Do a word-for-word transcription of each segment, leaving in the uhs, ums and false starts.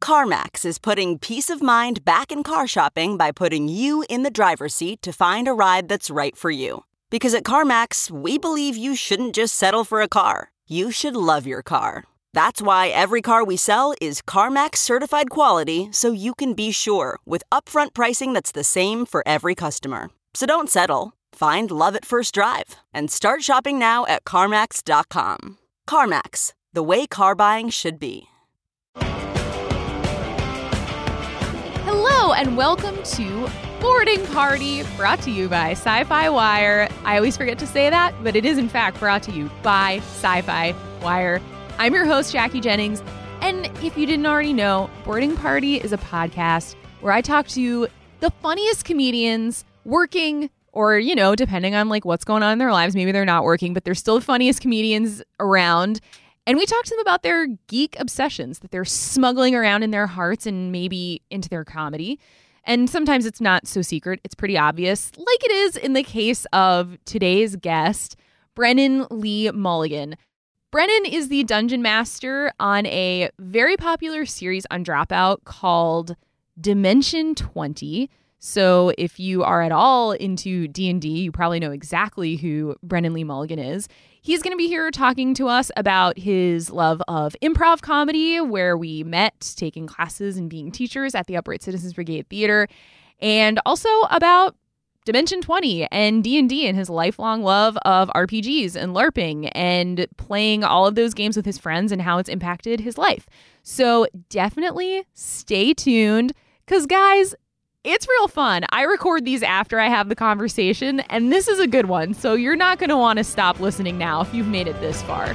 CarMax is putting peace of mind back in car shopping by putting you in the driver's seat to find a ride that's right for you. Because at CarMax, we believe you shouldn't just settle for a car. You should love your car. That's why every car we sell is CarMax certified quality, so you can be sure with upfront pricing that's the same for every customer. So don't settle. Find love at first drive and start shopping now at CarMax dot com. CarMax, the way car buying should be. Hello and welcome to Boarding Party, brought to you by Sci-Fi Wire. I always forget to say that, but it is in fact brought to you by Sci-Fi Wire. I'm your host, Jackie Jennings, and if you didn't already know, Boarding Party is a podcast where I talk to the funniest comedians working, or, you know, depending on like what's going on in their lives, maybe they're not working, but they're still the funniest comedians around. And we talk to them about their geek obsessions that they're smuggling around in their hearts and maybe into their comedy. And sometimes it's not so secret. It's pretty obvious, like it is in the case of today's guest, Brennan Lee Mulligan. Brennan is the dungeon master on a very popular series on Dropout called Dimension twenty. So if you are at all into D and D, you probably know exactly who Brennan Lee Mulligan is. He's going to be here talking to us about his love of improv comedy, where we met taking classes and being teachers at the Upright Citizens Brigade Theater, and also about Dimension twenty and D and D and his lifelong love of R P Gs and LARPing and playing all of those games with his friends and how it's impacted his life. So definitely stay tuned, because guys, it's real fun. I record these after I have the conversation, and this is a good one. So you're not going to want to stop listening now if you've made it this far.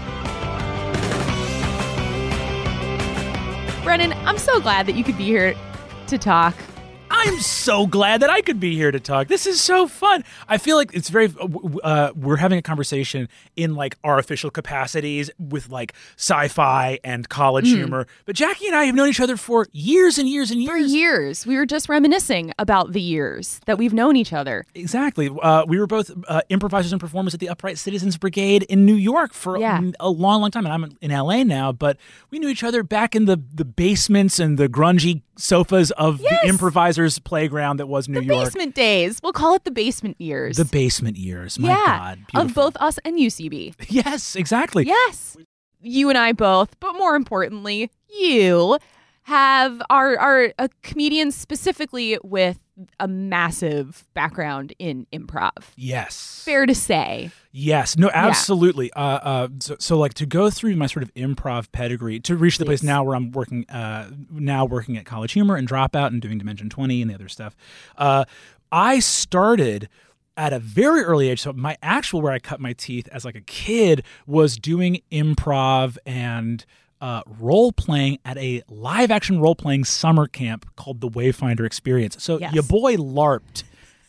Brennan, I'm so glad that you could be here to talk. I'm so glad that I could be here to talk. This is so fun. I feel like it's very, uh, we're having a conversation in like our official capacities with like sci-fi and college mm. humor. But Jackie and I have known each other for years and years and years. For years. We were just reminiscing about the years that we've known each other. Exactly. Uh, we were both uh, improvisers and performers at the Upright Citizens Brigade in New York for yeah. a, a long, long time. And I'm in L A now, but we knew each other back in the, the basements and the grungy sofas of yes. the improvisers playground that was New the York. The basement days. We'll call it the basement years. The basement years. My yeah, God. Beautiful. Of both us and U C B. Yes, exactly. Yes. You and I both, but more importantly, you have are are a comedian specifically with a massive background in improv. Yes. Fair to say. Yes. No, absolutely. Yeah. Uh, uh, so, so, like, to go through my sort of improv pedigree to reach the place now where I'm working, uh, now working at College Humor and Dropout and doing Dimension twenty and the other stuff. Uh, I started at a very early age. So my actual where I cut my teeth as like a kid was doing improv and Uh, role-playing at a live-action role-playing summer camp called the Wayfinder Experience. So yes. your boy LARPed,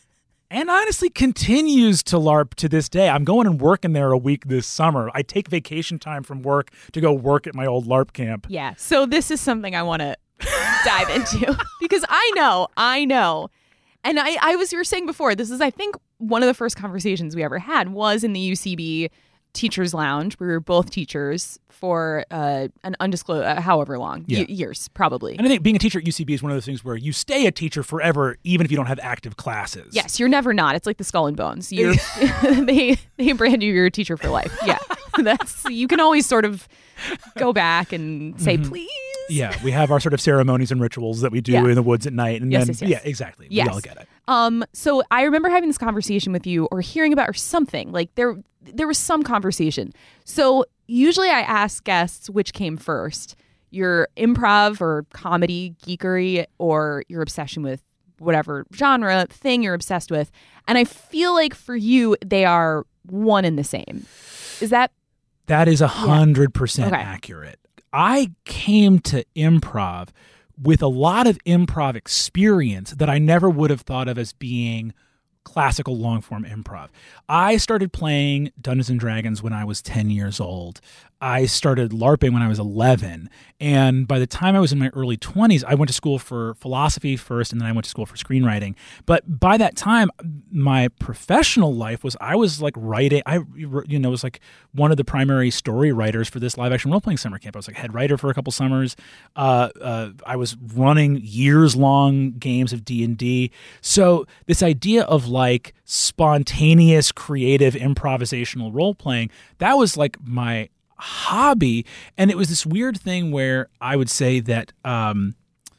and honestly continues to LARP to this day. I'm going and working there a week this summer. I take vacation time from work to go work at my old LARP camp. Yeah, so this is something I want to dive into, because I know, I know, and I, I was, you were saying before, this is, I think, one of the first conversations we ever had was in the U C B Teachers Lounge. We were both teachers for uh, an undisclosed, uh, however long, yeah. y- years, probably. And I think being a teacher at U C B is one of those things where you stay a teacher forever, even if you don't have active classes. Yes, you're never not. It's like the Skull and Bones. You're, they they brand you, you're a teacher for life. Yeah, that's you can always sort of go back and say, mm-hmm. please. Yeah, we have our sort of ceremonies and rituals that we do yeah. in the woods at night. And yes, then, yes, yes. Yeah, exactly. Yes. We all get it. Um, so I remember having this conversation with you or hearing about or something. Like there there was some conversation. So usually I ask guests which came first, your improv or comedy geekery or your obsession with whatever genre thing you're obsessed with. And I feel like for you, they are one and the same. Is that? That is a hundred percent Okay. accurate. I came to improv with a lot of improv experience that I never would have thought of as being classical long-form improv. I started playing Dungeons and Dragons when I was ten years old. I started LARPing when I was eleven. And by the time I was in my early twenties, I went to school for philosophy first, and then I went to school for screenwriting. But by that time, my professional life was I was like writing. I, you know, was like one of the primary story writers for this live action role playing summer camp. I was like head writer for a couple summers. Uh, uh, I was running years long games of D and D. So this idea of like spontaneous, creative, improvisational role playing, that was like my hobby. And it was this weird thing where I would say that um,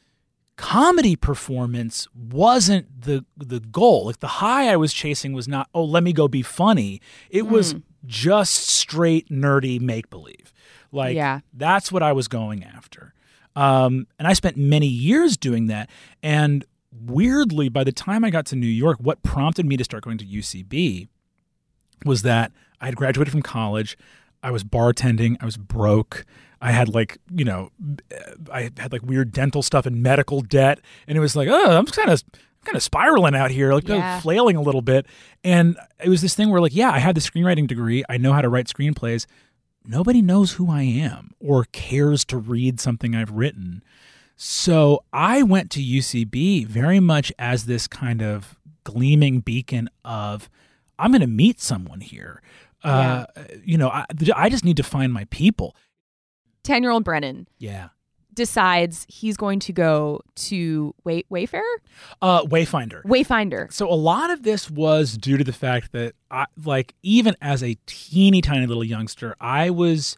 comedy performance wasn't the the goal. Like the high I was chasing was not, oh, let me go be funny. It mm. was just straight nerdy make-believe. Like yeah. that's what I was going after. Um, and I spent many years doing that. And weirdly, by the time I got to New York, what prompted me to start going to U C B was that I had graduated from college. I was bartending. I was broke. I had like, you know, I had like weird dental stuff and medical debt. And it was like, oh, I'm kind of kind of spiraling out here, like yeah. flailing a little bit. And it was this thing where like, yeah, I had the screenwriting degree. I know how to write screenplays. Nobody knows who I am or cares to read something I've written. So I went to U C B very much as this kind of gleaming beacon of, I'm going to meet someone here. Uh, yeah. You know, I, I just need to find my people. ten-year-old Brennan. Yeah. Decides he's going to go to Way- Wayfair? Uh, Wayfinder. Wayfinder. So a lot of this was due to the fact that, I, like, even as a teeny tiny little youngster, I was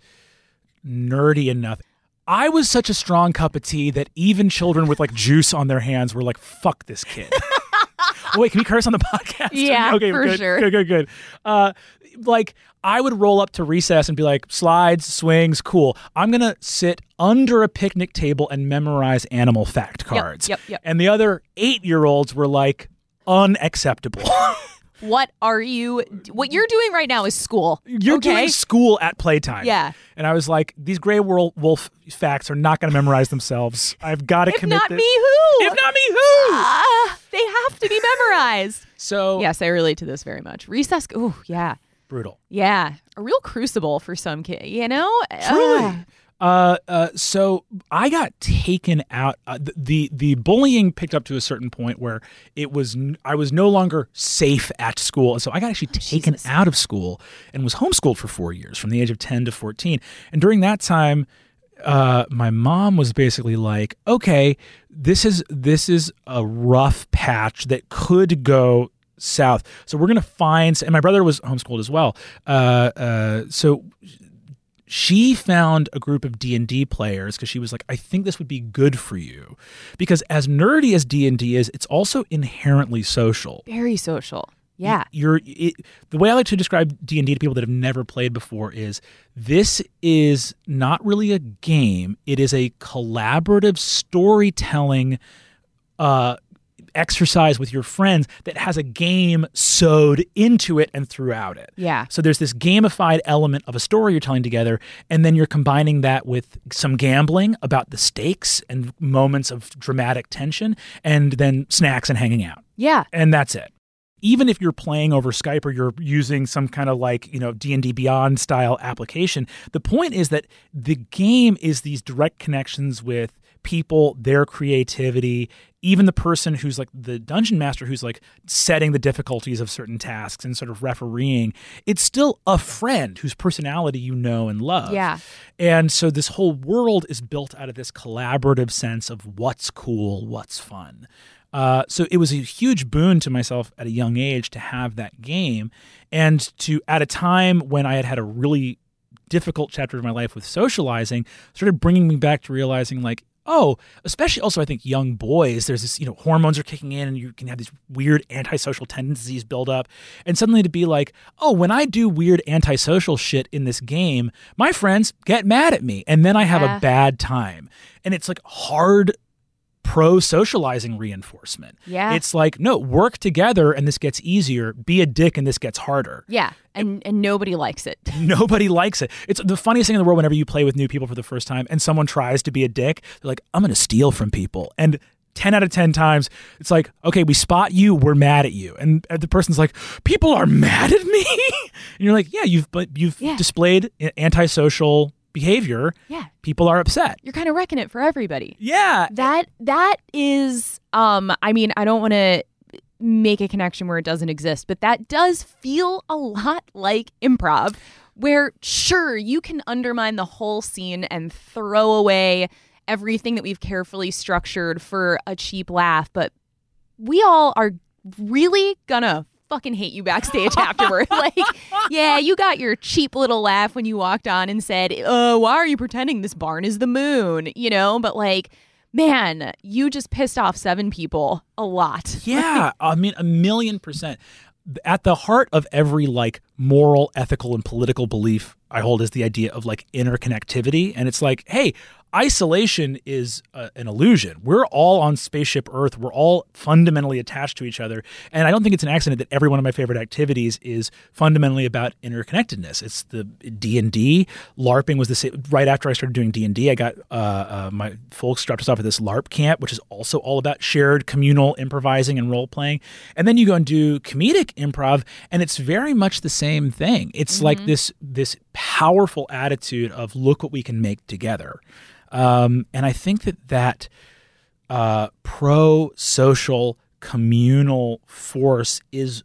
nerdy enough. I was such a strong cup of tea that even children with, like, juice on their hands were like, fuck this kid. Oh, wait, can we curse on the podcast? Yeah, okay, for good, sure. Good, good, good. Uh, like, I would roll up to recess and be like, slides, swings, cool. I'm going to sit under a picnic table and memorize animal fact cards. Yep, yep, yep. And the other eight-year-olds were like, unacceptable. What are you, what you're doing right now is school. You're okay? doing school at playtime. Yeah. And I was like, these gray wolf facts are not going to memorize themselves. I've got to if commit not this. me, who? If not me, who? Uh, they have to be memorized. So yes, I relate to this very much. Recess, oh yeah. Brutal. Yeah. A real crucible for some kid, you know? Truly. Uh. Uh, uh, so I got taken out. Uh, the, the the bullying picked up to a certain point where it was n- I was no longer safe at school, and so I got actually taken Jesus. out of school and was homeschooled for four years, from the age of ten to fourteen. And during that time, uh, my mom was basically like, "Okay, this is this is a rough patch that could go south. So we're gonna find." And my brother was homeschooled as well. Uh, uh, so. She found a group of D and D players because she was like, I think this would be good for you. Because as nerdy as D and D is, it's also inherently social. Very social. Yeah. You're it, the way I like to describe D and D to people that have never played before is this is not really a game. It is a collaborative storytelling uh exercise with your friends that has a game sewed into it and throughout it. Yeah. So there's this gamified element of a story you're telling together, and then you're combining that with some gambling about the stakes and moments of dramatic tension, and then snacks and hanging out. Yeah. And that's it. Even if you're playing over Skype or you're using some kind of like, you know, D and D Beyond style application, the point is that the game is these direct connections with people, their creativity, even the person who's like the dungeon master who's like setting the difficulties of certain tasks and sort of refereeing. It's still a friend whose personality you know and love. Yeah. And so this whole world is built out of this collaborative sense of what's cool, what's fun. Uh, so it was a huge boon to myself at a young age to have that game, and to at a time when I had had a really difficult chapter of my life with socializing, started bringing me back to realizing like, oh, especially also I think young boys, there's this, you know, hormones are kicking in and you can have these weird antisocial tendencies build up. And suddenly to be like, oh, when I do weird antisocial shit in this game, my friends get mad at me and then I have yeah. a bad time. And it's like hard pro-socializing reinforcement. Yeah. It's like, no, work together and this gets easier. Be a dick and this gets harder. Yeah. And and nobody likes it. Nobody likes it. It's the funniest thing in the world whenever you play with new people for the first time and someone tries to be a dick. They're like, I'm going to steal from people. And ten out of ten times, it's like, okay, we spot you, we're mad at you. And the person's like, people are mad at me? And you're like, yeah, you've but you've yeah. displayed antisocial behavior, yeah. people are upset. You're kind of wrecking it for everybody. Yeah. That that is, um, I mean, I don't want to make a connection where it doesn't exist, but that does feel a lot like improv, where sure, you can undermine the whole scene and throw away everything that we've carefully structured for a cheap laugh, but we all are really gonna fucking hate you backstage afterward. Like, yeah, you got your cheap little laugh when you walked on and said, uh, why are you pretending this barn is the moon? You know, but like, man, you just pissed off seven people a lot. Yeah, I mean, a million percent. At the heart of every like moral, ethical, and political belief I hold is the idea of like interconnectivity. And it's like, hey, isolation is uh, an illusion. We're all on spaceship Earth. We're all fundamentally attached to each other. And I don't think it's an accident that every one of my favorite activities is fundamentally about interconnectedness. It's the D and D. LARPing was the same. Right after I started doing D and D, I got uh, uh, my folks dropped us off at this LARP camp, which is also all about shared communal improvising and role playing. And then you go and do comedic improv, and it's very much the same thing. It's mm-hmm. like this this powerful attitude of look what we can make together. Um, and I think that that uh, pro-social communal force is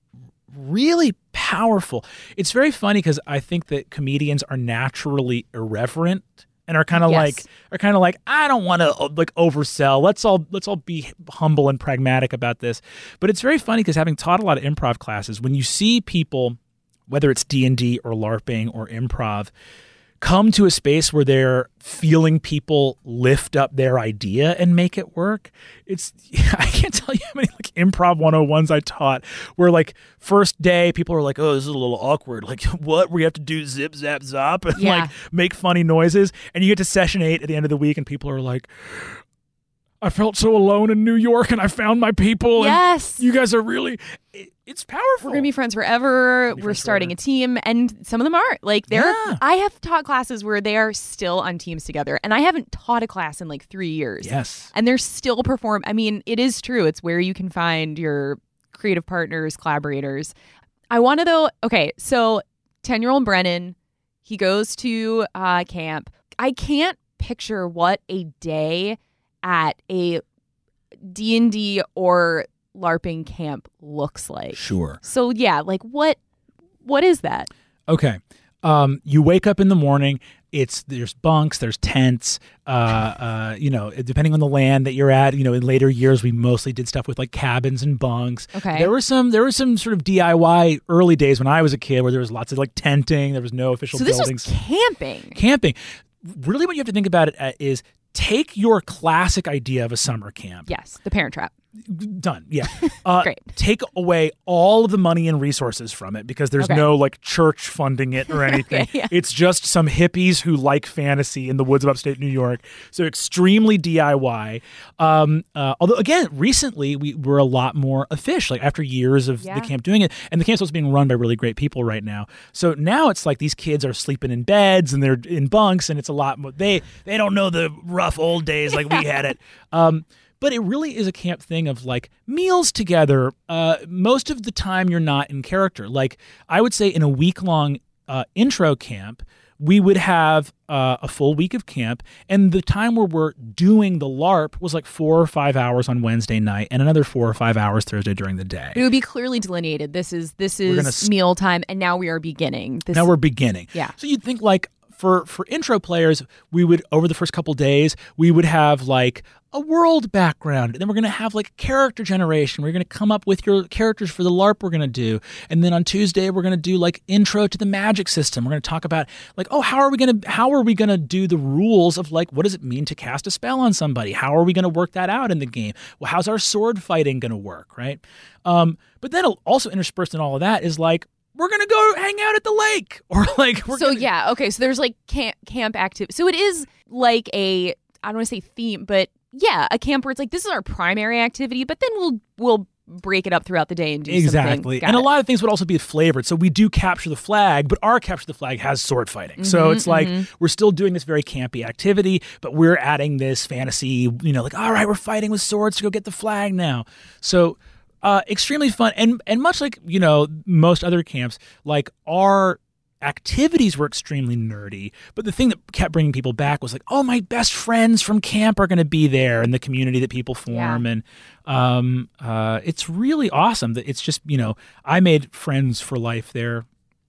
really powerful. It's very funny because I think that comedians are naturally irreverent and are kind of yes. like are kind of like I don't want to like oversell. Let's all let's all be humble and pragmatic about this. But it's very funny because having taught a lot of improv classes, when you see people, whether it's D and D or LARPing or improv, come to a space where they're feeling people lift up their idea and make it work. It's I can't tell you how many like improv one oh ones I taught where like first day people are like, oh, this is a little awkward. Like what? We have to do zip, zap, zop and yeah. like make funny noises. And you get to session eight at the end of the week and people are like, I felt so alone in New York and I found my people. Yes. And you guys are really, it, it's powerful. We're going to be friends forever. We're friends starting forever. a team. And some of them are. Like, they're, yeah. I have taught classes where they are still on teams together. And I haven't taught a class in like three years. Yes. And they're still perform. I mean, it is true. It's where you can find your creative partners, collaborators. I want to, though, okay, so ten-year-old Brennan, he goes to uh, camp. I can't picture what a day at a D and D or LARPing camp looks like. Sure. So yeah, like what what is that? Okay. Um, you wake up in the morning, it's there's bunks, there's tents, uh, uh, you know, depending on the land that you're at, you know, in later years we mostly did stuff with like cabins and bunks. Okay. There were some there were some sort of D I Y early days when I was a kid where there was lots of like tenting, there was no official so this buildings. Was camping. Camping. Really what you have to think about it is take your classic idea of a summer camp. Yes, the Parent Trap. Done. Yeah. Uh, Great. Take away all of the money and resources from it because there's okay. no like church funding it or anything. okay, yeah. It's just some hippies who like fantasy in the woods of upstate New York. So extremely D I Y. Um, uh, although again, recently we were a lot more official. Like after years of yeah. the camp doing it, and the camp's also being run by really great people right now. So now it's like these kids are sleeping in beds and they're in bunks, and it's a lot more. They they don't know the rough old days like we had it. Um, But it really is a camp thing of like meals together. Uh, most of the time you're not in character. Like I would say in a week-long uh, intro camp, we would have uh, a full week of camp. And the time where we're doing the LARP was like four or five hours on Wednesday night and another four or five hours Thursday during the day. It would be clearly delineated. This is this is st- meal time, and now we are beginning. This now we're beginning. Yeah. So you'd think like, For for intro players, we would, over the first couple days, we would have like a world background. And then we're going to have like character generation. We're going to come up with your characters for the LARP we're going to do. And then on Tuesday, we're going to do like intro to the magic system. We're going to talk about like, oh, how are we going to, how are we going to do the rules of like, what does it mean to cast a spell on somebody? How are we going to work that out in the game? Well, how's our sword fighting going to work, right? Um, but then also interspersed in all of that is like, we're going to go hang out at the lake or like we're So gonna... yeah, okay. So there's like camp camp activity. So it is like a I don't want to say theme, but yeah, a camp where it's like this is our primary activity, but then we'll we'll break it up throughout the day and do exactly. something. And it. a lot of things would also be flavored. So we do capture the flag, but our capture the flag has sword fighting. Mm-hmm, so it's like mm-hmm. we're still doing this very campy activity, but we're adding this fantasy, you know, like all right, we're fighting with swords to go get the flag now. So Uh, extremely fun, and and much like you know most other camps, like our activities were extremely nerdy, but the thing that kept bringing people back was like, oh, my best friends from camp are going to be there, and the community that people form. Yeah. And um, uh, it's really awesome that it's just, you know, I made friends for life there.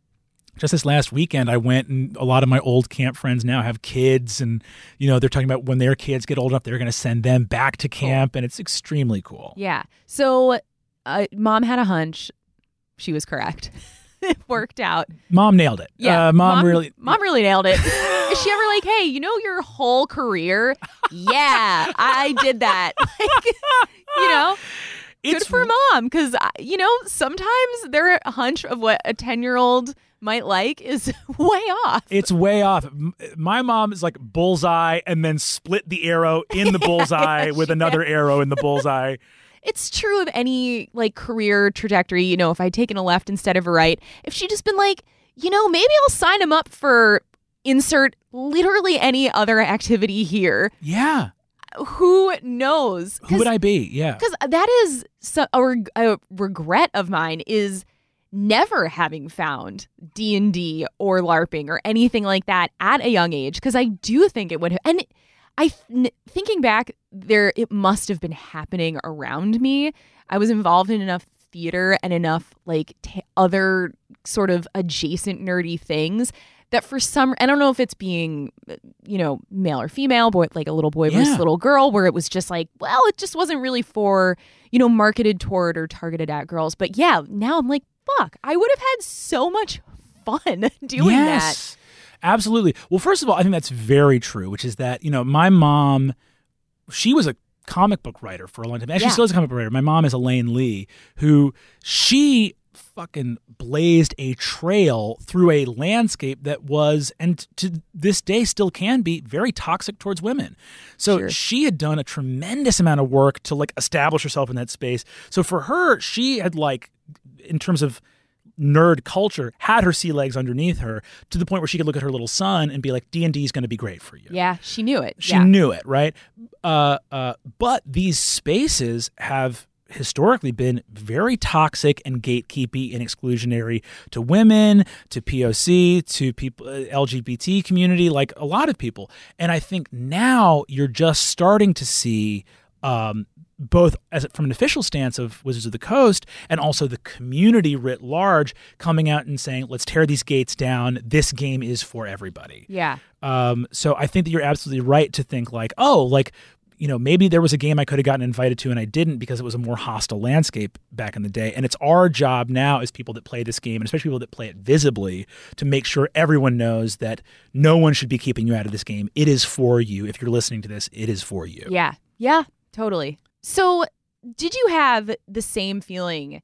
Just this last weekend, I went, and a lot of my old camp friends now have kids, and, you know, they're talking about when their kids get old enough, they're going to send them back to camp, cool. And it's extremely cool. Yeah. So uh, Mom had a hunch. She was correct. It worked out. Mom nailed it. Yeah, uh, mom, mom really. Mom really nailed it. Is she ever like, hey, you know your whole career? Yeah, I did that. Like, you know, it's, good for mom, because you know sometimes their hunch of what a ten-year-old might like is way off. It's way off. My mom is like bullseye, and then split the arrow in the bullseye yeah, with another did. arrow in the bullseye. It's true of any like career trajectory. You know, if I'd taken a left instead of a right, if she'd just been like, you know, maybe I'll sign him up for insert literally any other activity here. Yeah. Who knows? Who would I be? Yeah. Because that is so, a, reg- a regret of mine is never having found D and D or LARPing or anything like that at a young age. Because I do think it would have. And I th- thinking back, there it must have been happening around me. I was involved in enough theater and enough like t- other sort of adjacent nerdy things that for some, I don't know if it's being, you know, male or female, boy, like a little boy versus yeah. little girl, where it was just like, well, it just wasn't really for, you know, marketed toward or targeted at girls. But yeah, now I'm like, fuck, I would have had so much fun doing yes. that. Absolutely. Well, first of all, I think that's very true, which is that, you know, my mom, she was a comic book writer for a long time. Actually, yeah. still is a comic book writer. My mom is Elaine Lee, who she fucking blazed a trail through a landscape that was, and to this day still can be, very toxic towards women. So sure. she had done a tremendous amount of work to like establish herself in that space. So for her, she had like, in terms of nerd culture, had her sea legs underneath her to the point where she could look at her little son and be like, D and D is going to be great for you. Yeah, she knew it. She yeah. knew it, right? Uh, uh, but these spaces have historically been very toxic and gatekeepy and exclusionary to women, to P O C, to people, uh, L G B T community, like a lot of people. And I think now you're just starting to see um, both as from an official stance of Wizards of the Coast and also the community writ large coming out and saying, let's tear these gates down. This game is for everybody. Yeah. Um, so I think that you're absolutely right to think like, oh, like, you know, maybe there was a game I could have gotten invited to and I didn't because it was a more hostile landscape back in the day. And it's our job now as people that play this game, and especially people that play it visibly, to make sure everyone knows that no one should be keeping you out of this game. It is for you. If you're listening to this, it is for you. Yeah. Yeah, totally. So did you have the same feeling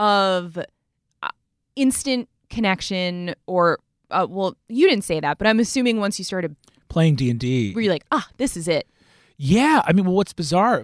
of uh, instant connection or, uh, well, you didn't say that, but I'm assuming once you started playing D and D, were you like, ah, this is it? Yeah. I mean, well, what's bizarre,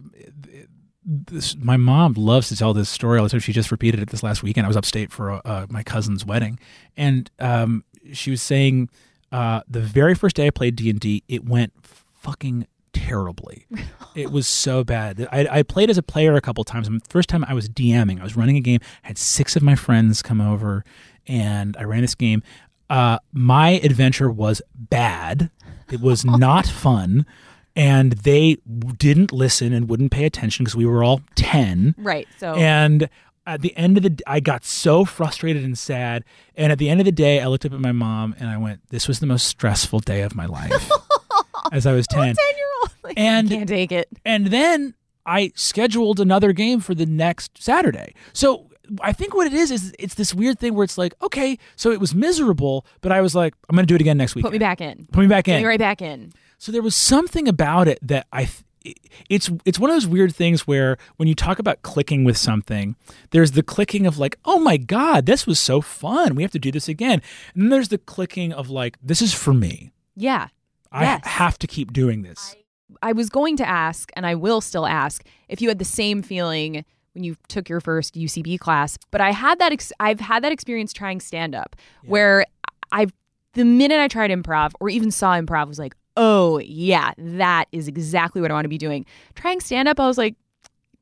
this, my mom loves to tell this story all the time. She just repeated it this last weekend. I was upstate for uh, my cousin's wedding, and um, she was saying uh, the very first day I played D and D, it went fucking terribly. It was so bad. I, I played as a player a couple times. The first time I was DMing, I was running a game, I had six of my friends come over, and I ran this game. Uh, my adventure was bad. It was not fun. And they didn't listen and wouldn't pay attention because we were all ten. Right. So. And at the end of the day, I got so frustrated and sad. And at the end of the day, I looked up at my mom and I went, this was the most stressful day of my life. As I was ten. ten-year-old. Like, and, I can't take it. And then I scheduled another game for the next Saturday. So I think what it is, is it's this weird thing where it's like, okay, so it was miserable, but I was like, I'm going to do it again next week. Put me back in. Put me back in. Put me right back in. So there was something about it that I, it's it's one of those weird things where when you talk about clicking with something, there's the clicking of like, oh my God, this was so fun. We have to do this again. And then there's the clicking of like, this is for me. Yeah. I yes. have to keep doing this. I, I was going to ask, and I will still ask, if you had the same feeling when you took your first U C B class, but I had that. Ex- I've had that experience trying stand up, yeah. where I've the minute I tried improv or even saw improv, I was like, oh yeah, that is exactly what I want to be doing. Trying stand up, I was like,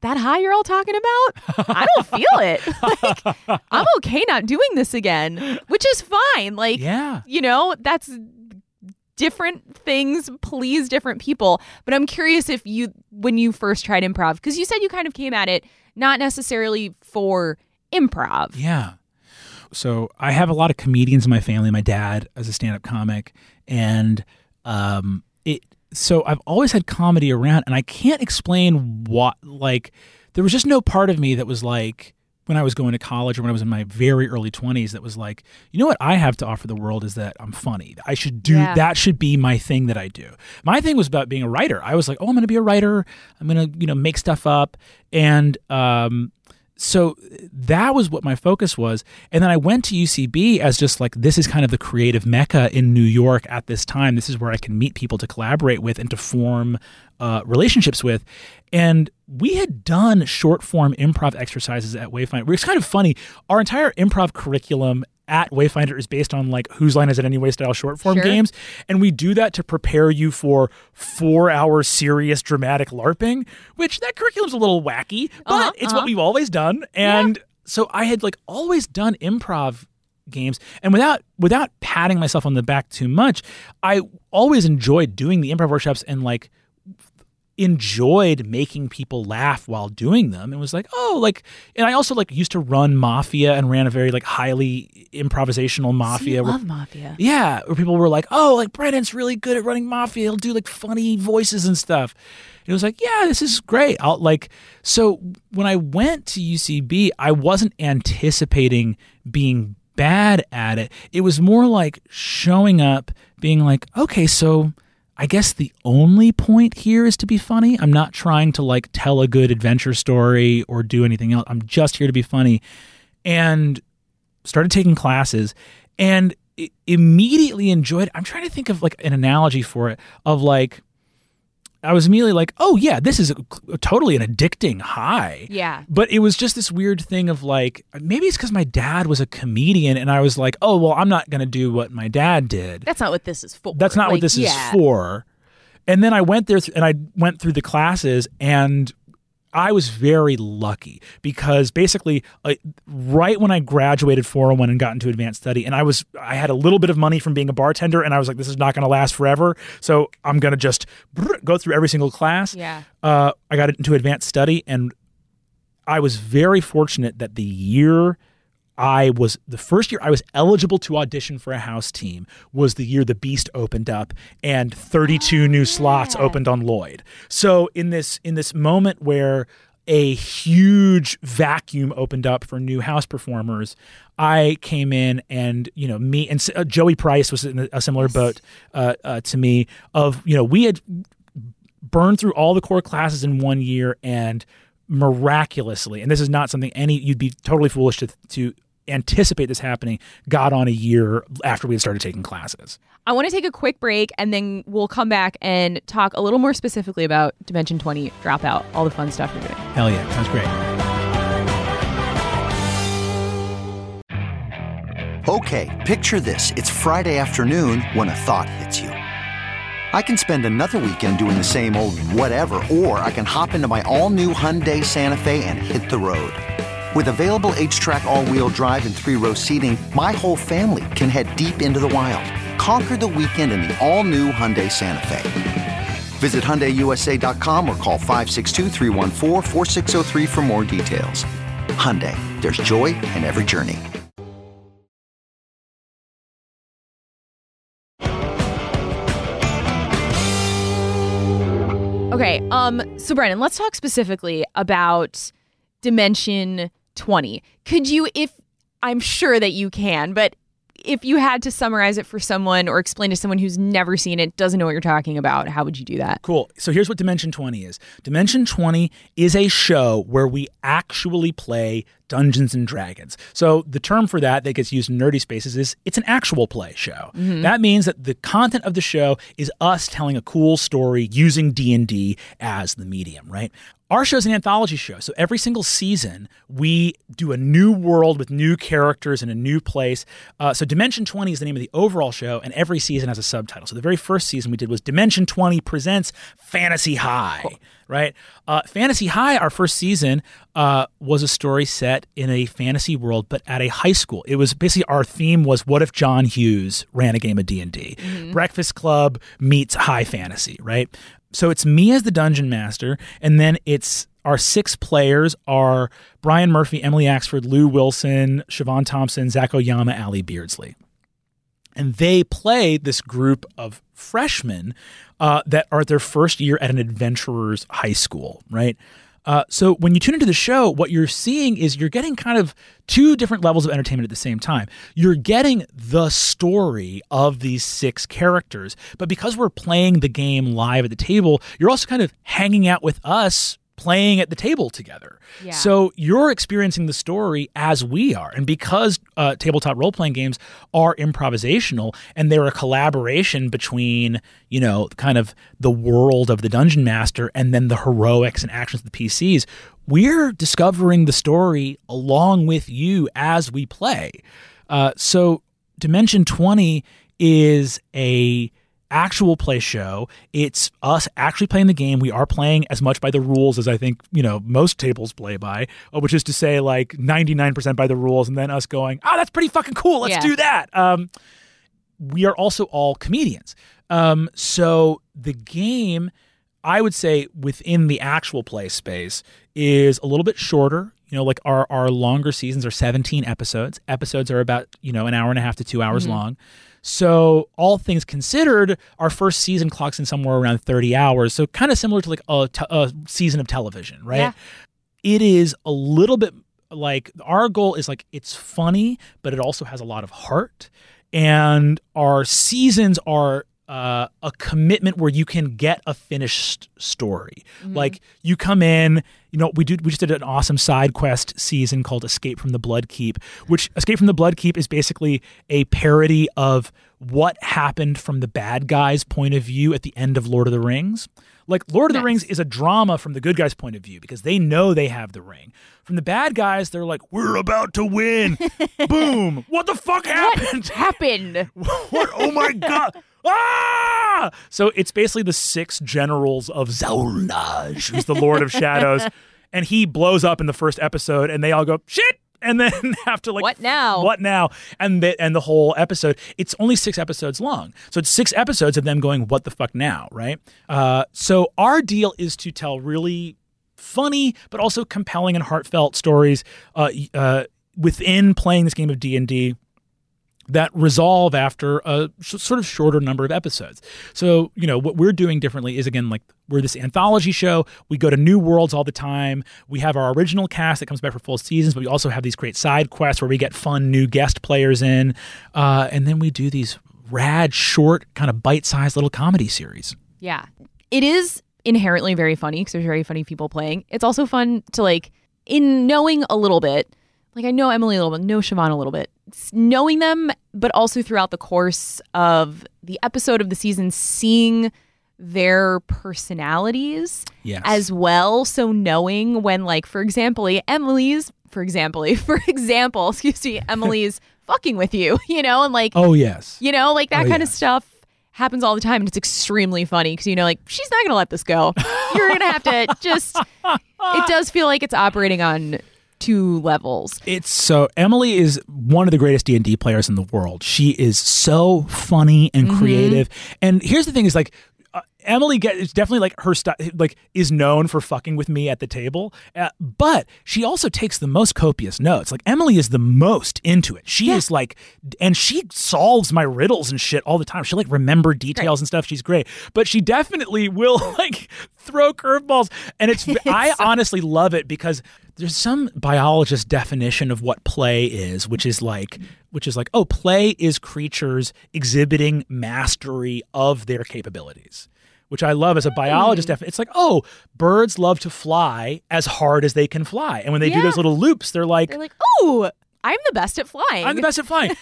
that high you're all talking about? I don't feel it. Like, I'm okay not doing this again, which is fine. Like, yeah. you know, that's different things please different people. But I'm curious if you, when you first tried improv, because you said you kind of came at it not necessarily for improv. Yeah. So I have a lot of comedians in my family. My dad is a stand-up comic, and um, it. So I've always had comedy around, and I can't explain what. Like, there was just no part of me that was like, when I was going to college or when I was in my very early twenties, that was like, you know what I have to offer the world is that I'm funny. I should do Yeah. that. Should be my thing that I do. My thing was about being a writer. I was like, oh, I'm going to be a writer. I'm going to, you know, make stuff up, and um. So that was what my focus was. And then I went to U C B as just like, this is kind of the creative mecca in New York at this time. This is where I can meet people to collaborate with and to form uh, relationships with. And we had done short form improv exercises at Wayfinder. It's kind of funny. Our entire improv curriculum at Wayfinder is based on like Whose Line Is It Anyway style short form Sure. games. And we do that to prepare you for four hour serious dramatic LARPing, which that curriculum's a little wacky, but Uh-huh, it's uh-huh. what we've always done. And so I had like always done improv games, and without without patting myself on the back too much, I always enjoyed doing the improv workshops and like enjoyed making people laugh while doing them. It was like, oh, like, and I also like used to run Mafia and ran a very like highly improvisational Mafia. So you where- love Mafia. yeah, where people were like, oh, like Brennan's really good at running Mafia. He'll do like funny voices and stuff. And it was like, yeah, this is great. I'll like, so when I went to U C B, I wasn't anticipating being bad at it. It was more like showing up, being like, okay, so I guess the only point here is to be funny. I'm not trying to like tell a good adventure story or do anything else. I'm just here to be funny. And started taking classes and i- immediately enjoyed. I'm trying to think of like an analogy for it of like, I was immediately like, oh yeah, this is a, a totally an addicting high. Yeah. But it was just this weird thing of like, maybe it's because my dad was a comedian and I was like, oh, well, I'm not going to do what my dad did. That's not what this is for. That's not Like, what this yeah. is for. And then I went there th- and I went through the classes, and I was very lucky because basically uh, right when I graduated four oh one and got into advanced study, and I was I had a little bit of money from being a bartender, and I was like, this is not going to last forever, so I'm going to just brr, go through every single class. Yeah. Uh, I got into advanced study, and I was very fortunate that the year I was the first year I was eligible to audition for a house team was the year The Beast opened up and thirty-two Oh, new slots yeah. opened on Lloyd. So in this in this moment where a huge vacuum opened up for new house performers, I came in and, you know, me and uh, Joey Price was in a similar boat uh, uh, to me of, you know, we had burned through all the core classes in one year and miraculously, and this is not something any you'd be totally foolish to to anticipate this happening, got on a year after we had started taking classes. I want to take a quick break and then we'll come back and talk a little more specifically about Dimension twenty Dropout, all the fun stuff you're doing. Hell yeah, sounds great. Okay, picture this. It's Friday afternoon when a thought hits you. I can spend another weekend doing the same old whatever, or I can hop into my all-new Hyundai Santa Fe and hit the road. With available H-Track all-wheel drive and three-row seating, my whole family can head deep into the wild. Conquer the weekend in the all-new Hyundai Santa Fe. Visit Hyundai U S A dot com or call five six two, three one four, four six zero three for more details. Hyundai, there's joy in every journey. Okay, um, so Brennan, let's talk specifically about Dimension twenty. Could you, if I'm sure that you can, but if you had to summarize it for someone or explain to someone who's never seen it, doesn't know what you're talking about, how would you do that? Cool. So here's what Dimension twenty is. Dimension twenty is a show where we actually play Dungeons and Dragons. So the term for that that gets used in nerdy spaces is it's an actual play show. Mm-hmm. That means that the content of the show is us telling a cool story using D and D as the medium, right? Our show is an anthology show. So every single season, we do a new world with new characters in a new place. Uh, so Dimension twenty is the name of the overall show, and every season has a subtitle. So the very first season we did was Dimension twenty Presents Fantasy High, cool. right? Uh, Fantasy High, our first season, uh, was a story set in a fantasy world, but at a high school. It was basically, our theme was, what if John Hughes ran a game of D and D? Mm-hmm. Breakfast Club meets high fantasy, right? So it's me as the dungeon master, and then it's our six players are Brian Murphy, Emily Axford, Lou Wilson, Siobhan Thompson, Zach Oyama, Allie Beardsley. And they play this group of freshmen uh, that are at their first year at an adventurer's high school, right? Uh, so when you tune into the show, what you're seeing is you're getting kind of two different levels of entertainment at the same time. You're getting the story of these six characters, but because we're playing the game live at the table, you're also kind of hanging out with us playing at the table together. Yeah. So you're experiencing the story as we are. And because uh, tabletop role-playing games are improvisational and they're a collaboration between, you know, kind of the world of the Dungeon Master and then the heroics and actions of the P Cs, we're discovering the story along with you as we play. Uh, so Dimension twenty is a actual play show. It's us actually playing the game. We are playing as much by the rules as I think, you know, most tables play by, which is to say like ninety-nine percent by the rules, and then us going, oh, that's pretty fucking cool. Let's yeah. do that. Um, we are also all comedians. Um, so the game, I would say within the actual play space, is a little bit shorter. You know, like our, our longer seasons are seventeen episodes. Episodes are about, you know, an hour and a half to two hours mm-hmm. long. So all things considered, our first season clocks in somewhere around thirty hours. So kind of similar to like a, te- a season of television, right? Yeah. It is a little bit like, our goal is like, it's funny, but it also has a lot of heart. And our seasons are uh, a commitment where you can get a finished story. Mm-hmm. Like you come in, you know, we do. We just did an awesome side quest season called Escape from the Blood Keep, which Escape from the Blood Keep is basically a parody of what happened from the bad guy's point of view at the end of Lord of the Rings. Like Lord of nice. the Rings is a drama from the good guy's point of view because they know they have the ring. From the bad guys, they're like, we're about to win. Boom. What the fuck happened? What happened? What? Oh my God. Ah! So it's basically the six generals of Zaulnaj, who's the Lord of Shadows. And he blows up in the first episode and they all go, shit! And then have to like, what now? What now? And the, and the whole episode, it's only six episodes long. So it's six episodes of them going, what the fuck now, right? Uh, so our deal is to tell really funny, but also compelling and heartfelt stories uh, uh, within playing this game of D and D that resolve after a sh- sort of shorter number of episodes. So, you know, what we're doing differently is, again, like, we're this anthology show. We go to new worlds all the time. We have our original cast that comes back for full seasons, but we also have these great side quests where we get fun new guest players in. Uh, and then we do these rad, short, kind of bite-sized little comedy series. Yeah. It is inherently very funny because there's very funny people playing. It's also fun to, like, in knowing a little bit, like I know Emily a little bit, know Siobhan a little bit, knowing them, but also throughout the course of the episode of the season, seeing their personalities yes. as well. So knowing when, like, for example, Emily's, for example, for example, excuse me, Emily's fucking with you, you know, and like, oh, yes. You know, like that oh, kind yes. of stuff happens all the time. And it's extremely funny because, you know, like, she's not going to let this go. You're going to have to just, it does feel like it's operating on two levels. It's so Emily is one of the greatest D and D players in the world. She is so funny and creative. Mm-hmm. And here's the thing is like uh, Emily get it's definitely like her stuff like is known for fucking with me at the table, uh, but she also takes the most copious notes. Like Emily is the most into it. She yeah. is like, and she solves my riddles and shit all the time. She like remember details right. and stuff. She's great, but she definitely will like throw curveballs. And it's, it's I so- honestly love it because there's some biologist definition of what play is, which is like, which is like, oh, play is creatures exhibiting mastery of their capabilities, which I love as a biologist. Mm. It's like, oh, birds love to fly as hard as they can fly. And when they yeah. do those little loops, they're like, they're like, oh, I'm the best at flying. I'm the best at flying.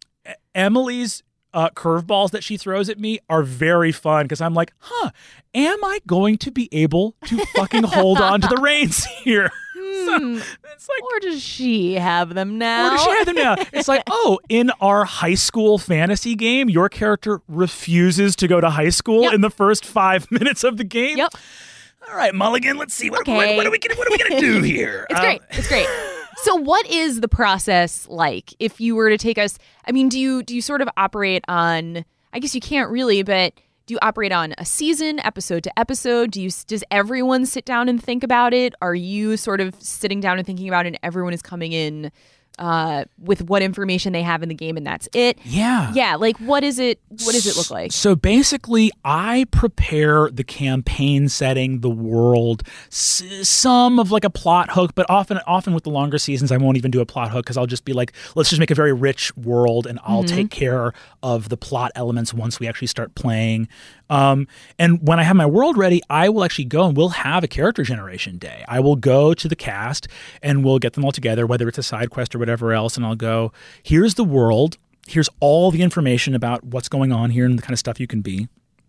Emily's uh, curveballs that she throws at me are very fun because I'm like, huh, am I going to be able to fucking hold on to the reins here? Mm, it's like, or does she have them now? Or does she have them now? It's like, oh, in our high school fantasy game, your character refuses to go to high school Yep. in the first five minutes of the game. Yep. All right, Mulligan, let's see what, Okay. what, what are we gonna what are we gonna do here? It's Um, great. It's great. So what is the process like if you were to take us, I mean, do you do you sort of operate on, I guess you can't really, but do you operate on a season, episode to episode? Do you does everyone sit down and think about it? Are you sort of sitting down and thinking about it and everyone is coming in uh, with what information they have in the game and that's it? Yeah. Yeah, like what is it what does it look like? So basically, I prepare the campaign setting, the world, s- some of like a plot hook, but often often with the longer seasons, I won't even do a plot hook because I'll just be like, let's just make a very rich world and I'll Mm-hmm. take care of the plot elements once we actually start playing. Um, and when I have my world ready, I will actually go and we'll have a character generation day. I will go to the cast and we'll get them all together, whether it's a side quest or whatever else, and I'll go, here's the world. Here's all the information about what's going on here and the kind of stuff you can be.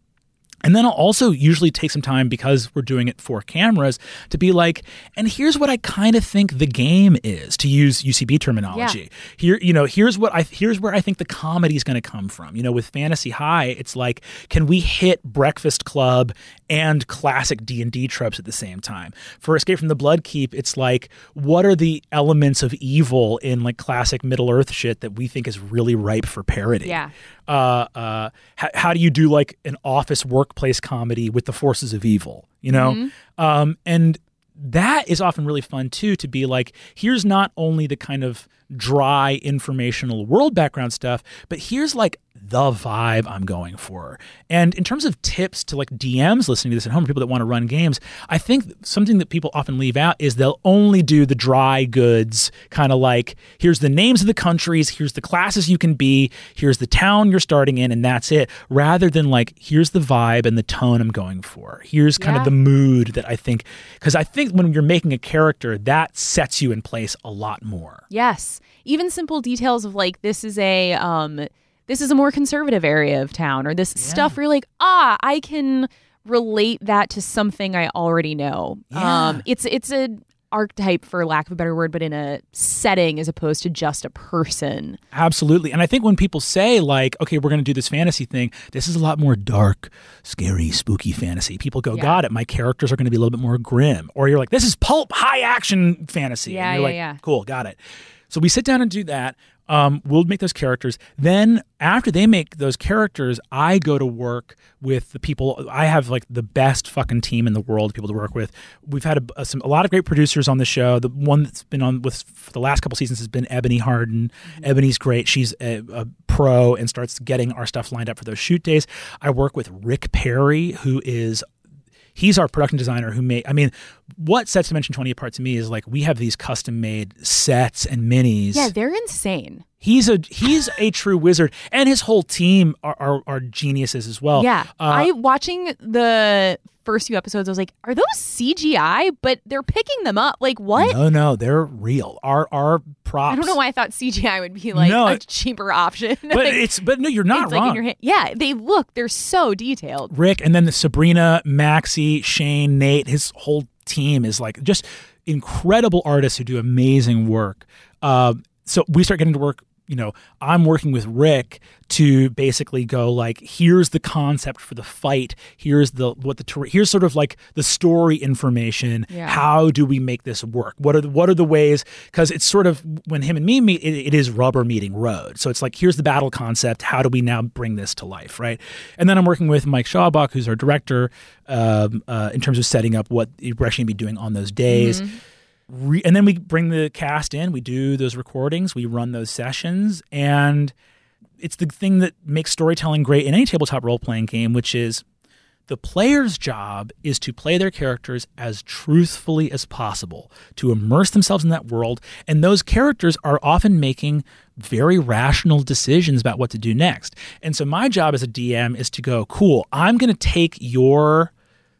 And then I'll also usually take some time, because we're doing it for cameras, to be like, and here's what I kind of think the game is, to use U C B terminology. Yeah. Here, you know, here's what I here's where I think the comedy is going to come from. You know, with Fantasy High, it's like, can we hit Breakfast Club and classic D and D tropes at the same time? For Escape from the Bloodkeep, it's like, what are the elements of evil in like classic Middle Earth shit that we think is really ripe for parody? Yeah. Uh, uh, how, how do you do like an office workplace comedy with the forces of evil, you know? Mm-hmm. Um, and that is often really fun too, to be like, here's not only the kind of dry informational world background stuff, but here's like the vibe I'm going for. And in terms of tips to like D Ms listening to this at home, or people that want to run games, I think something that people often leave out is they'll only do the dry goods, kind of like, here's the names of the countries, here's the classes you can be, here's the town you're starting in, and that's it. Rather than like, here's the vibe and the tone I'm going for. Here's kind Yeah. of the mood that I think, because I think when you're making a character, that sets you in place a lot more. Yes. Even simple details of like, this is a um this is a more conservative area of town, or this stuff where you're like, ah, I can relate that to something I already know. Yeah. Um it's it's a archetype, for lack of a better word, but in a setting as opposed to just a person. Absolutely. And I think when people say like, okay, we're going to do this fantasy thing, this is a lot more dark, scary, spooky fantasy. People go, Yeah. got it. My characters are going to be a little bit more grim. Or you're like, this is pulp, high action fantasy. Yeah, and you're yeah, like, yeah. cool, got it. So we sit down and do that. Um, we'll make those characters. Then after they make those characters, I go to work with the people. I have like the best fucking team in the world, people to work with. We've had a, a, some, a lot of great producers on the show. The one that's been on with for the last couple seasons has been Ebony Harden. Mm-hmm. Ebony's great. She's a, a pro and starts getting our stuff lined up for those shoot days. I work with Rick Perry, who is He's our production designer who made, I mean, what sets Dimension twenty apart to me is like, we have these custom made sets and minis. Yeah, they're insane. He's a he's a true wizard, and his whole team are are, are geniuses as well. Yeah. Uh, I watching the first few episodes, I was like, are those C G I? But they're picking them up. Like, what? No, no, they're real. Our our props. I don't know why I thought C G I would be like No, a it- cheaper option. But Like, it's but no, you're not it's wrong. like in your hand. Yeah, they look, they're so detailed. Rick, and then the Sabrina, Maxie, Shane, Nate, his whole team is like just incredible artists who do amazing work. Uh, so we start getting to work. You know, I'm working with Rick to basically go like, here's the concept for the fight. Here's the what the ter- here's sort of like the story information. Yeah. How do we make this work? What are the, what are the ways? Because it's sort of when him and me meet, it, it is rubber meeting road. So it's like, here's the battle concept. How do we now bring this to life, right? And then I'm working with Mike Schawbach, who's our director, um, uh, in terms of setting up what we're actually going to be doing on those days. Mm-hmm. Re- and then we bring the cast in, we do those recordings, we run those sessions, and it's the thing that makes storytelling great in any tabletop role-playing game, which is the player's job is to play their characters as truthfully as possible, to immerse themselves in that world, and those characters are often making very rational decisions about what to do next. And so my job as a D M is to go, cool, I'm going to take your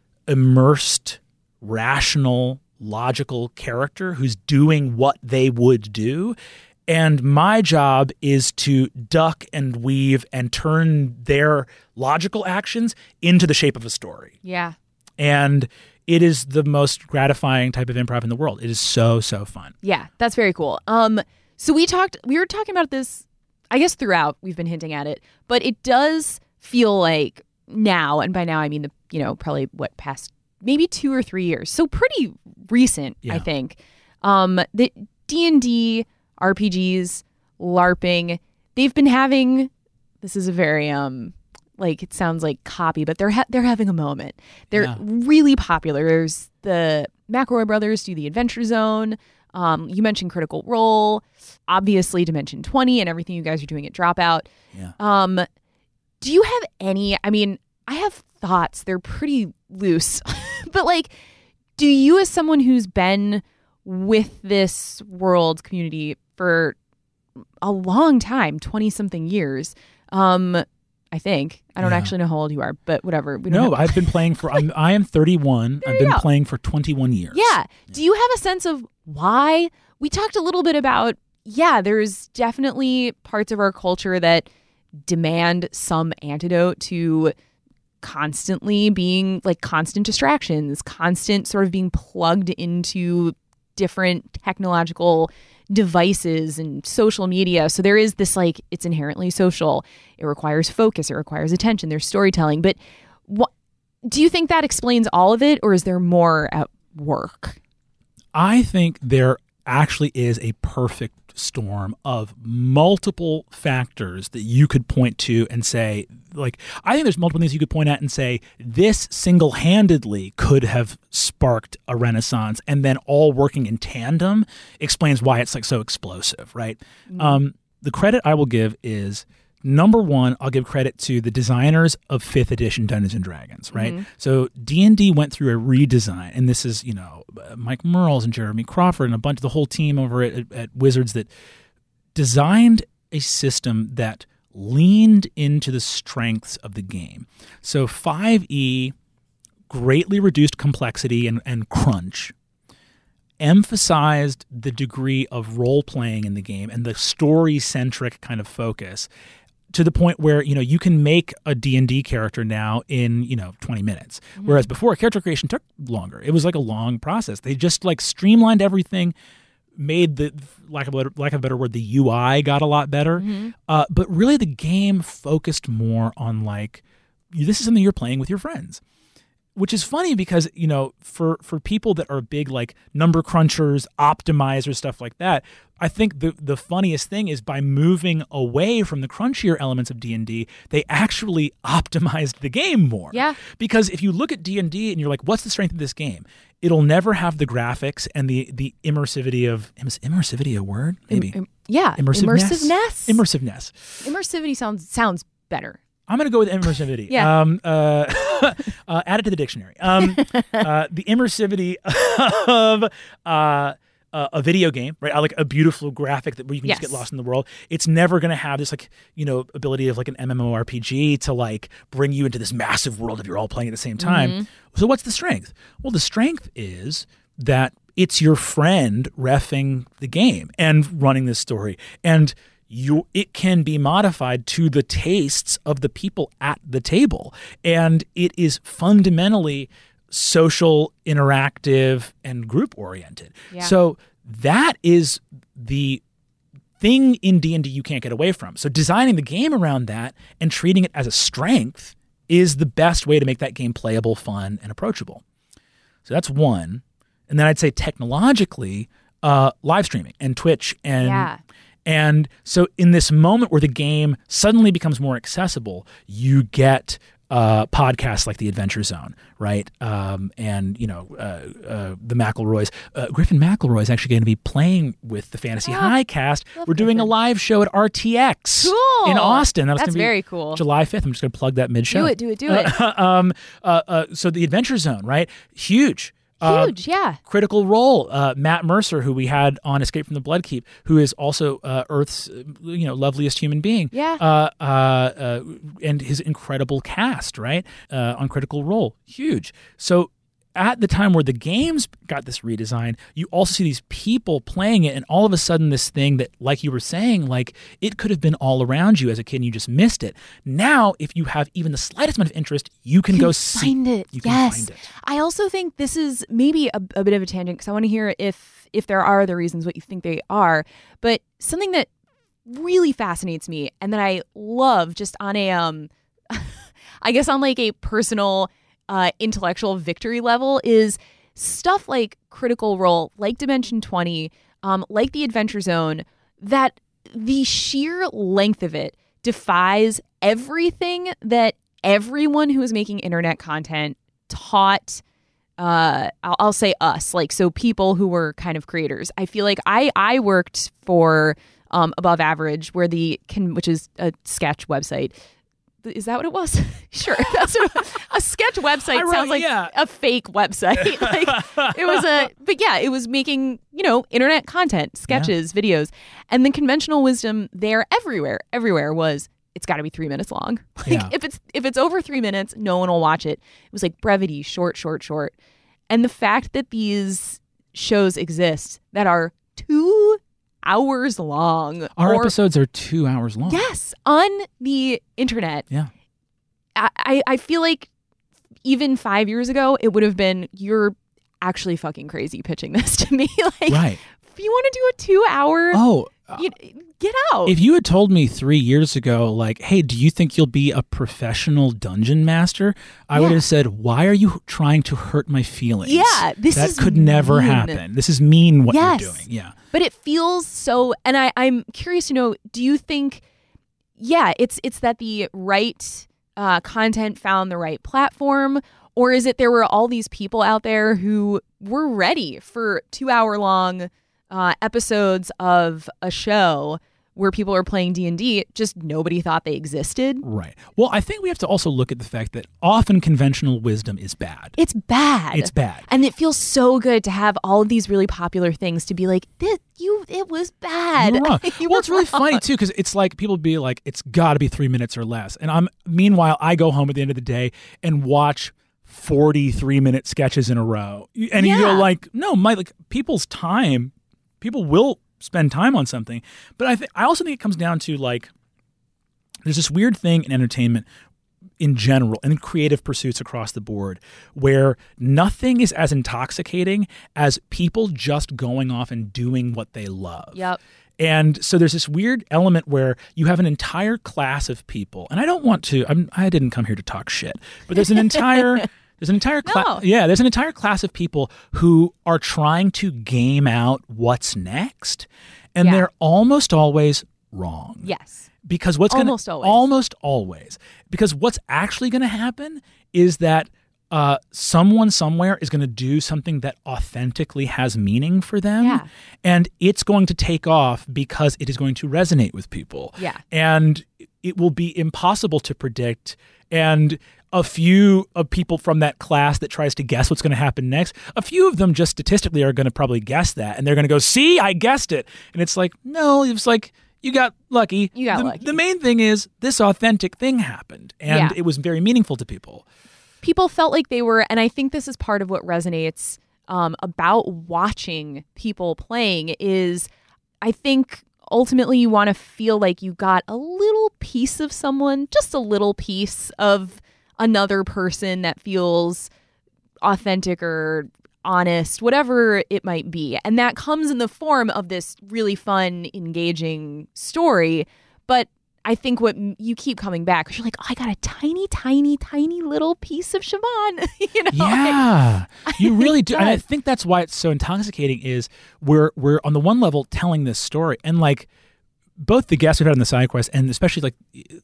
immersed, rational, logical character who's doing what they would do, and my job is to duck and weave and turn their logical actions into the shape of a story. Yeah. And it is the most gratifying type of improv in the world. It is so, so fun. Yeah, that's very cool. Um, so we talked, we were talking about this, I guess throughout, we've been hinting at it, but it does feel like now, and by now I mean the, you know, probably what, past maybe two or three years. So pretty recent, yeah. I think. Um, the D and D, R P Gs, LARPing, they've been having, this is a very, um, like, it sounds like copy, but they're ha- they're having a moment. They're yeah. really popular. There's the McElroy brothers do the Adventure Zone. Um, you mentioned Critical Role, obviously Dimension twenty and everything you guys are doing at Dropout. Yeah. Um, do you have any, I mean, I have thoughts. They're pretty loose. But, like, do you as someone who's been with this world community for a long time, twenty-something years, um, I think. I don't yeah. actually know how old you are, but whatever. We don't no, have... I've been playing for, I'm, I am thirty-one. I've been go. playing for twenty-one years. Yeah. yeah. Do you have a sense of why? We talked a little bit about, yeah, there's definitely parts of our culture that demand some antidote to constantly being like constant distractions, constant sort of being plugged into different technological devices and social media. So there is this, like, it's inherently social. It requires focus. It requires attention. There's storytelling. But what do you think that explains all of it, or is there more at work? I think there actually is a perfect storm of multiple factors that you could point to and say, like, I think there's multiple things you could point at and say, this single-handedly could have sparked a renaissance, and then all working in tandem explains why it's like so explosive, right? Mm-hmm. Um, the credit I will give is, number one, I'll give credit to the designers of fifth edition Dungeons and Dragons, right? Mm-hmm. So D and D went through a redesign, and this is, you know, Mike Merles and Jeremy Crawford and a bunch of the whole team over at, at Wizards that designed a system that leaned into the strengths of the game. So five E greatly reduced complexity and, and crunch, emphasized the degree of role-playing in the game and the story-centric kind of focus, to the point where, you know, you can make a D and D character now in, you know, twenty minutes. Mm-hmm. Whereas before, character creation took longer. It was like a long process. They just like streamlined everything, made the, lack of a better, lack of a better word, the U I got a lot better. Mm-hmm. Uh, but really the game focused more on, like, this is something you're playing with your friends. Which is funny because, you know, for, for people that are big, like, number crunchers, optimizers, stuff like that, I think the the funniest thing is by moving away from the crunchier elements of D and D, they actually optimized the game more. Yeah. Because if you look at D and D and you're like, what's the strength of this game? It'll never have the graphics and the the immersivity of, is immersivity a word? Maybe. Im- im- yeah. Immersiveness? Immersiveness. Immersiveness. Immersivity sounds sounds better. I'm going to go with immersivity. yeah. Um, uh, uh, add it to the dictionary. Um, uh, the immersivity of uh, uh, a video game, right? I like a beautiful graphic that where you can yes. just get lost in the world. It's never going to have this, like, you know, ability of like an MMORPG to like bring you into this massive world if you're all playing at the same time. Mm-hmm. So what's the strength? Well, the strength is that it's your friend reffing the game and running this story, and You, it can be modified to the tastes of the people at the table. And it is fundamentally social, interactive, and group-oriented. Yeah. So that is the thing in D and D you can't get away from. So designing the game around that and treating it as a strength is the best way to make that game playable, fun, and approachable. So that's one. And then I'd say technologically, uh, live streaming and Twitch and... Yeah. And so in this moment where the game suddenly becomes more accessible, you get uh, podcasts like The Adventure Zone, right? Um, and, you know, uh, uh, the McElroys. Uh, Griffin McElroy is actually going to be playing with the Fantasy oh, High cast. We're doing Griffin. a live show at R T X cool. in Austin. That's, That's be very cool. July fifth. I'm just going to plug that mid-show. Do it, do it, do it. Uh, um, uh, uh, so The Adventure Zone, right? Huge. Huge, uh, yeah. Critical Role. Uh, Matt Mercer, who we had on Escape from the Bloodkeep, who is also uh, Earth's, you know, loveliest human being. Yeah. Uh, uh, uh, and his incredible cast, right, uh, on Critical Role. Huge. So at the time where the games got this redesign, you also see these people playing it, and all of a sudden this thing that, like you were saying, like it could have been all around you as a kid and you just missed it. Now, if you have even the slightest amount of interest, you can you go can see find it. You yes. can find it. I also think this is maybe a, a bit of a tangent because I want to hear if if there are other reasons, what you think they are. But something that really fascinates me and that I love just on a, um, I guess on like a personal Uh, intellectual victory level is stuff like Critical Role, like Dimension twenty, um, like the Adventure Zone, that the sheer length of it defies everything that everyone who is making internet content taught. Uh, I'll, I'll say us, like so people who were kind of creators. I feel like I I worked for um, Above Average, where the can, which is a sketch website. Is that what it was? Sure. That's what, a sketch website wrote, sounds like yeah. a fake website. Like it was a, but yeah, it was making, you know, internet content, sketches, yeah. videos. And the conventional wisdom there everywhere, everywhere was it's got to be three minutes long. Like yeah. if it's, if it's over three minutes, no one will watch it. It was like brevity, short, short, short. And the fact that these shows exist that are two hours long. Our or, episodes are two hours long. Yes, on the internet. Yeah, I, I feel like even five years ago, it would have been, you're actually fucking crazy pitching this to me. Like, right. If you want to do a two-hour, oh, uh, you, get out. If you had told me three years ago, like, hey, do you think you'll be a professional dungeon master? I yeah. would have said, why are you trying to hurt my feelings? Yeah, this that is could never mean. happen. This is mean what yes. you're doing. Yeah. But it feels so, and I, I'm curious to know, do you think, yeah, it's it's that the right uh, content found the right platform, or is it there were all these people out there who were ready for two-hour-long uh, episodes of a show where people are playing D and D, just nobody thought they existed? Right. Well, I think we have to also look at the fact that often conventional wisdom is bad. It's bad. It's bad. And it feels so good to have all of these really popular things to be like, this, you, it was bad. You were wrong. you well, were it's really wrong. funny, too, because it's like people be like, it's got to be three minutes or less. And I'm meanwhile, I go home at the end of the day and watch forty-three minute sketches in a row. And yeah. you go like, no, my, like people's time, people will spend time on something. But I think I also think it comes down to like there's this weird thing in entertainment in general and in creative pursuits across the board where nothing is as intoxicating as people just going off and doing what they love. Yep. And so there's this weird element where you have an entire class of people, and I don't want to I'm, I didn't come here to talk shit, but there's an entire There's an entire class. No. Yeah, there's an entire class of people who are trying to game out what's next, and yeah. they're almost always wrong. Yes. Because what's going almost to always. almost always because what's actually going to happen is that uh, someone somewhere is going to do something that authentically has meaning for them, yeah. and it's going to take off because it is going to resonate with people. Yeah. And it will be impossible to predict, and a few of people from that class that tries to guess what's going to happen next, a few of them just statistically are going to probably guess that, and they're going to go, see, I guessed it. And it's like, no, it's like, you got lucky. You got the, lucky. The main thing is this authentic thing happened, and yeah. it was very meaningful to people. People felt like they were, and I think this is part of what resonates um, about watching people playing is I think ultimately you want to feel like you got a little piece of someone, just a little piece of another person that feels authentic or honest, whatever it might be. And that comes in the form of this really fun, engaging story. But I think what you keep coming back, because you're like, oh, I got a tiny, tiny, tiny little piece of Siobhan. you know? Yeah, like, you really do. does. And I think that's why it's so intoxicating is we're, we're on the one level telling this story. And like both the guests we've had on the side quest and especially like,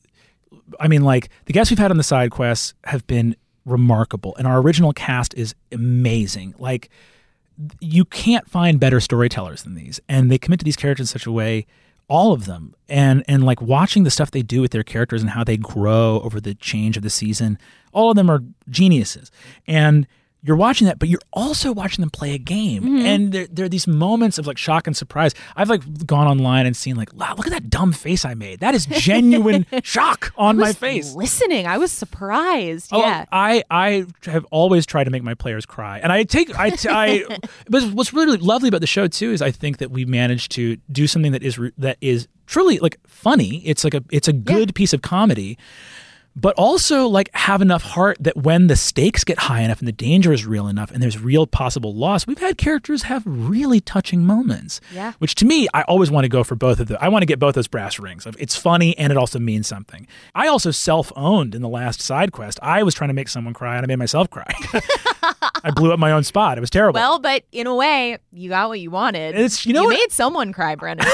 I mean, like the guests we've had on the side quests have been remarkable. And our original cast is amazing. Like you can't find better storytellers than these. And they commit to these characters in such a way, all of them. And, and like watching the stuff they do with their characters and how they grow over the change of the season, all of them are geniuses. And you're watching that, but you're also watching them play a game. Mm-hmm. And there, there are these moments of like shock and surprise. I've like gone online and seen like, wow, look at that dumb face I made. That is genuine shock on my face. Listening, I was surprised. Oh, yeah, I I have always tried to make my players cry, and I take I I. But what's really lovely about the show too is I think that we managed to do something that is that is truly like funny. It's like a it's a good yeah. piece of comedy. But also, like, have enough heart that when the stakes get high enough and the danger is real enough and there's real possible loss, we've had characters have really touching moments. Yeah. Which, to me, I always want to go for both of them. I want to get both those brass rings. It's funny and it also means something. I also self-owned in the last side quest. I was trying to make someone cry and I made myself cry. I blew up my own spot. It was terrible. Well, but in a way, you got what you wanted. It's, you know you what? made someone cry, Brennan.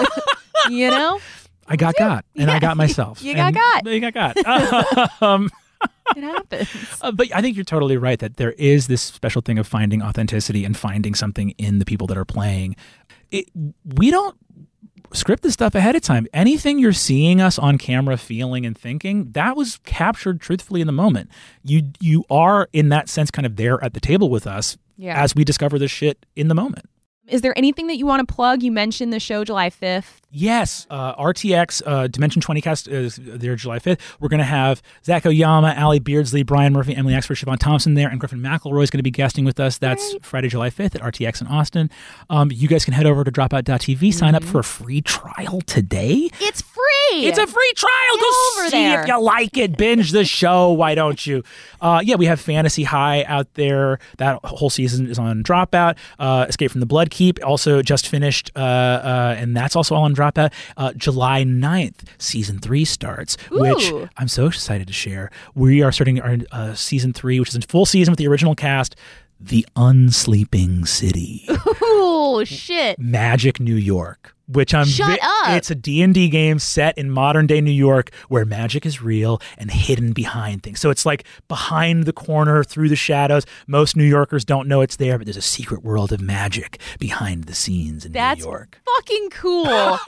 You know? I got got, and yeah. I got myself. You got got. You got got. um, it happens. Uh, but I think you're totally right that there is this special thing of finding authenticity and finding something in the people that are playing. It, we don't script this stuff ahead of time. Anything you're seeing us on camera feeling and thinking, that was captured truthfully in the moment. You you are, in that sense, kind of there at the table with us yeah. as we discover this shit in the moment. Is there anything that you want to plug? You mentioned the show July fifth. Yes, uh, R T X uh, Dimension twenty cast is there July fifth. We're going to have Zach Oyama, Allie Beardsley, Brian Murphy, Emily Exford, Siobhan Thompson there, and Griffin McElroy is going to be guesting with us. That's right. Friday, July fifth at R T X in Austin. Um, you guys can head over to dropout dot t v, mm-hmm. sign up for a free trial today. It's free. It's a free trial. Get Go over see there. if you like it. Binge the show. Why don't you? Uh, yeah, we have Fantasy High out there. That whole season is on Dropout. Uh, Escape from the Blood Keep also just finished, uh, uh, and that's also all on Dropout. Uh, July ninth, season three starts, Ooh. which I'm so excited to share. We are starting our uh, season three, which is a full season with the original cast, The Unsleeping City. Oh, shit. Magic New York. Which I'm Shut vi- up. It's a D and D game set in modern day New York where magic is real and hidden behind things. So it's like behind the corner, through the shadows. Most New Yorkers don't know it's there, but there's a secret world of magic behind the scenes in That's New York. Fucking cool.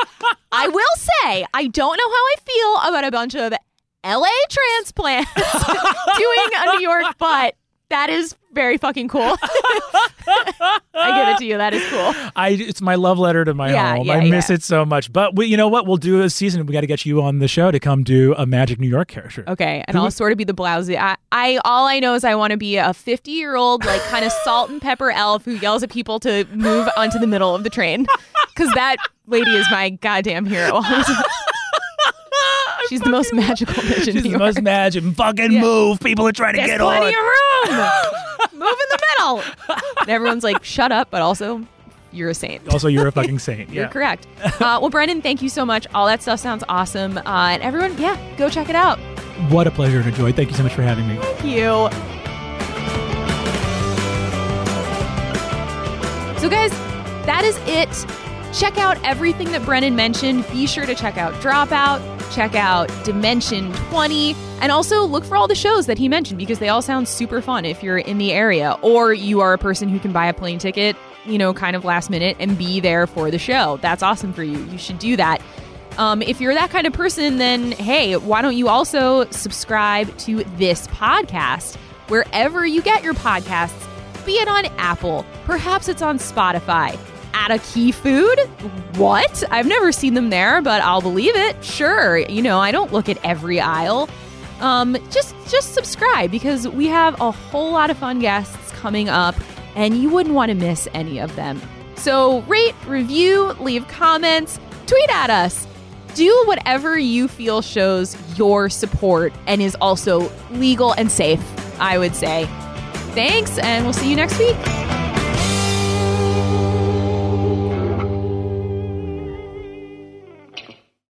I will say, I don't know how I feel about a bunch of L A transplants doing a New York butt. That is very fucking cool. I give it to you. That is cool. I it's my love letter to my yeah, home. Yeah, I miss yeah. it so much. But we, you know what? We'll do a season. We got to get you on the show to come do a Magic New York character. Okay, and Who I'll would- sort of be the blousy. I, I all I know is I want to be a fifty-year-old, like kind of salt and pepper elf who yells at people to move onto the middle of the train, because that lady is my goddamn hero. She's the most magical bitch in She's New the York. most magic. Fucking yeah. move. People are trying to There's get plenty on. of room. Move in the middle. And everyone's like, shut up, but also, you're a saint. Also, you're a fucking saint. Yeah. You're correct. Uh, well, Brendan, thank you so much. All that stuff sounds awesome. Uh, and everyone, yeah, go check it out. What a pleasure and a joy. Thank you so much for having me. Thank you. So, guys, that is it. Check out everything that Brennan mentioned. Be sure to check out Dropout, check out Dimension twenty, and also look for all the shows that he mentioned because they all sound super fun if you're in the area or you are a person who can buy a plane ticket, you know, kind of last minute and be there for the show. That's awesome for you. You should do that. Um, if you're that kind of person, then hey, why don't you also subscribe to this podcast wherever you get your podcasts, be it on Apple, perhaps it's on Spotify. At a Key Food? What? I've never seen them there, but I'll believe it. Sure. You know, I don't look at every aisle. Um, just just subscribe because we have a whole lot of fun guests coming up and you wouldn't want to miss any of them. So rate, review, leave comments, tweet at us. Do whatever you feel shows your support and is also legal and safe, I would say. Thanks, and we'll see you next week.